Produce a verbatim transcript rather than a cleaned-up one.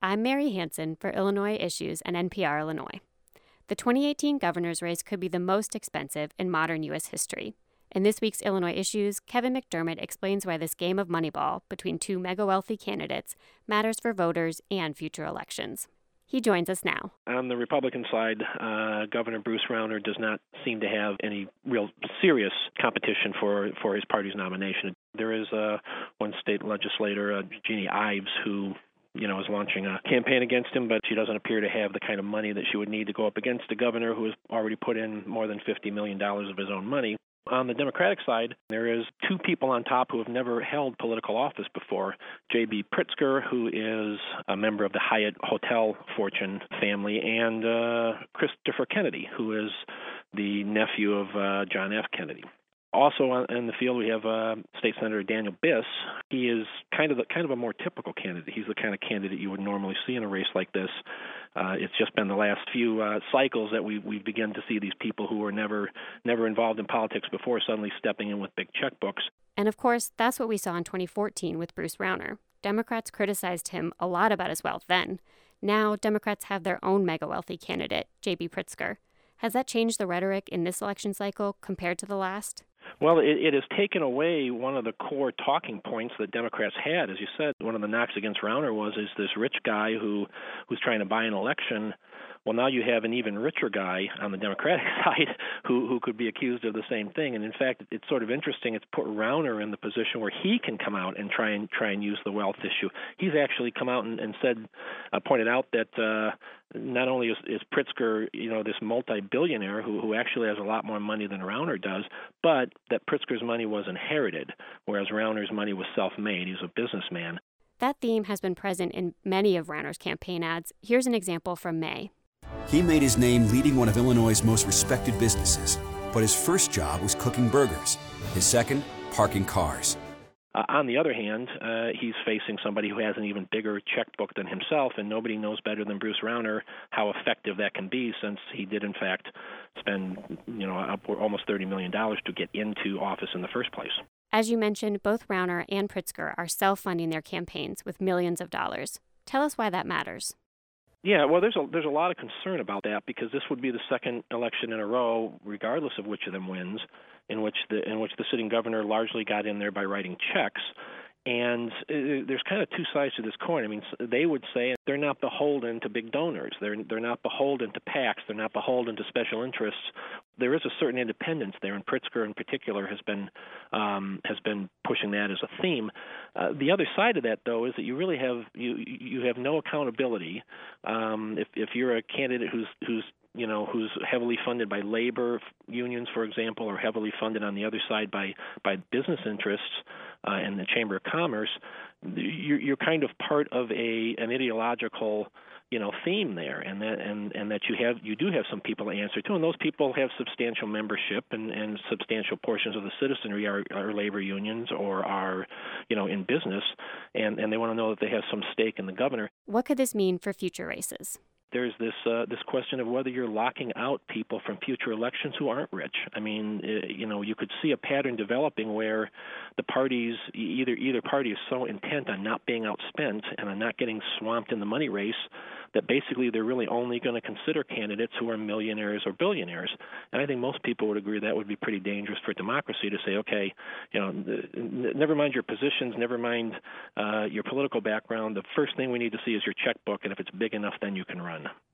I'm Mary Hansen for Illinois Issues and N P R Illinois. The twenty eighteen governor's race could be the most expensive in modern U S history. In this week's Illinois Issues, Kevin McDermott explains why this game of Moneyball between two mega-wealthy candidates matters for voters and future elections. He joins us now. On the Republican side, uh, Governor Bruce Rauner does not seem to have any real serious competition for, for his party's nomination. There is uh, one state legislator, uh, Jeannie Ives, who you know, is launching a campaign against him, but she doesn't appear to have the kind of money that she would need to go up against a governor who has already put in more than fifty million dollars of his own money. On the Democratic side, there is two people on top who have never held political office before. J B. Pritzker, who is a member of the Hyatt Hotel fortune family, and uh, Christopher Kennedy, who is the nephew of uh, John F. Kennedy. Also in the field, we have uh, State Senator Daniel Biss. He is kind of the, kind of a more typical candidate. He's the kind of candidate you would normally see in a race like this. Uh, it's just been the last few uh, cycles that we we begin to see these people who were never never involved in politics before suddenly stepping in with big checkbooks. And of course, that's what we saw in twenty fourteen with Bruce Rauner. Democrats criticized him a lot about his wealth then. Now, Democrats have their own mega-wealthy candidate, J B. Pritzker. Has that changed the rhetoric in this election cycle compared to the last? Well, it, it has taken away one of the core talking points that Democrats had. As you said, one of the knocks against Rauner was is this rich guy who who's trying to buy an election. Well, now you have an even richer guy on the Democratic side who, who could be accused of the same thing. And in fact, it's sort of interesting. It's put Rauner in the position where he can come out and try and try and use the wealth issue. He's actually come out and, and said, uh, pointed out that uh, not only is, is Pritzker, you know, this multi-billionaire who, who actually has a lot more money than Rauner does, but that Pritzker's money was inherited, whereas Rauner's money was self-made. He's a businessman. That theme has been present in many of Rauner's campaign ads. Here's an example from May. He made his name leading one of Illinois' most respected businesses, but his first job was cooking burgers. His second, parking cars. Uh, on the other hand, uh, he's facing somebody who has an even bigger checkbook than himself, and nobody knows better than Bruce Rauner how effective that can be, since he did, in fact, spend you know upward, almost thirty million dollars to get into office in the first place. As you mentioned, both Rauner and Pritzker are self-funding their campaigns with millions of dollars. Tell us why that matters. Yeah, well, there's a there's a lot of concern about that because this would be the second election in a row, regardless of which of them wins, in which the in which the sitting governor largely got in there by writing checks. And uh, there's kind of two sides to this coin. I mean, they would say they're not beholden to big donors. They're they're not beholden to PACs. They're not beholden to special interests. There is a certain independence there, and Pritzker in particular has been um, has been pushing that as a theme. Uh, the other side of that, though, is that you really have you you have no accountability. Um, if if you're a candidate who's who's you know, who's heavily funded by labor unions, for example, or heavily funded on the other side by, by business interests uh, and the Chamber of Commerce, you're, you're kind of part of a an ideological, you know, theme there, and that and, and that you have you do have some people to answer to, and those people have substantial membership, and, and substantial portions of the citizenry are, are labor unions or are, you know, in business, and, and they want to know that they have some stake in the governor. What could this mean for future races? There's this uh, this question of whether you're locking out people from future elections who aren't rich. I mean, uh, you know, you could see a pattern developing where the parties, either either party is so intent on not being outspent and on not getting swamped in the money race that basically they're really only going to consider candidates who are millionaires or billionaires. And I think most people would agree that would be pretty dangerous for democracy to say, okay, you know, never mind your positions, never mind uh, your political background. The first thing we need to see is your checkbook, and if it's big enough, then you can run.